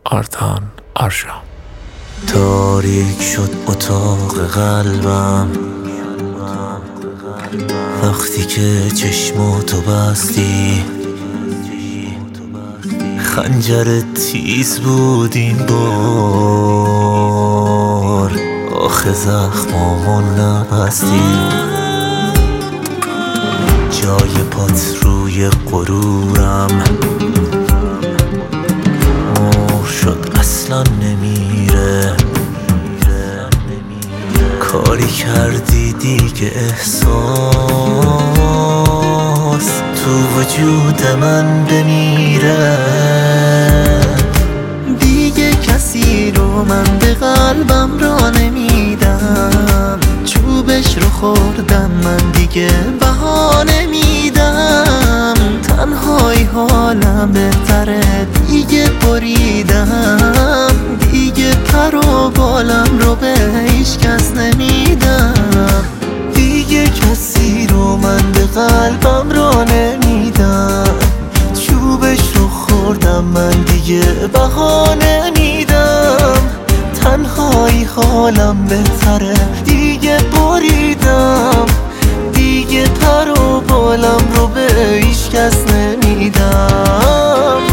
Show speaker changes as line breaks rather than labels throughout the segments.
آرتان آرشا.
تاریک شد اتاق قلبم وقتی که چشماتو بستی، خنجر تیز بود این بار، آخه زخمامو نبستی. جای پات روی غرورم مهر شد، اصلا نمیره. کاری کردی دیگه احساس تو وجود من بمیره. دیگه کسی رو من به قلبم را نمیدم، چوبش رو خوردم من دیگه بها نمیدم. تنهایی حالم بهتره، دیگه بریدم، دیگه پر و بالم رو به هیچ کس نمیدم. دیگه کسی رو من به قلبم را نمیدم، چوبش رو خوردم من دیگه بها نمیدم. تنهایی حالم بهتره، دیگه بریدم، دیگه پر و بالم رو به هیچ کس نمیدم.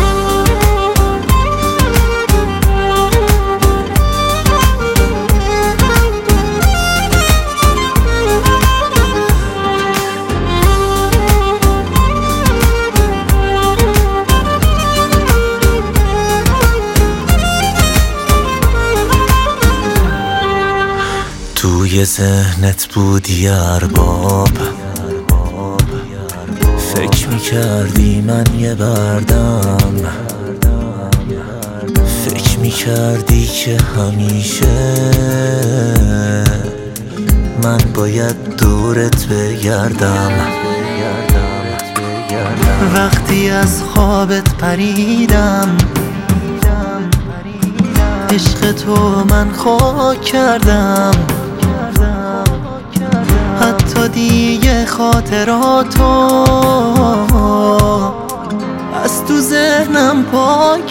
توی ذهنت بودی ارباب، فکر میکردی من یه بردم، فکر میکردی که همیشه من باید دورت بگردم. وقتی از خوابت پریدم، عشق تو من خاک کردم. حتی دیگه خاطراتو از تو ذهنم پاک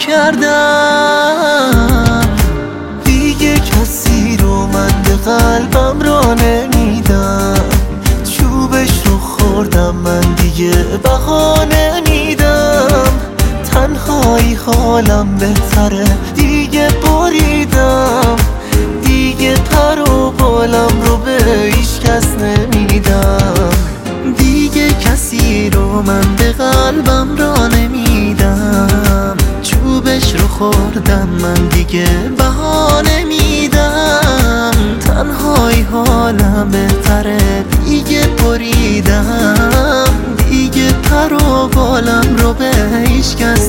کردم. دیگه کسی رو من به قلبم را نمیدم، چوبش رو خوردم من دیگه بها نمیدم. تنهایی حالم بهتره، دیگه بریدم، دیگه پر و بالم رو به هیچ کس نمیدم. دیگه کسی رو من به قلبم را نمیدم، چوبش رو خوردم من دیگه بها نمیدم. تنهایی حالم بهتره، دیگه بریدم، دیگه پر و بالم رو به هیچ کس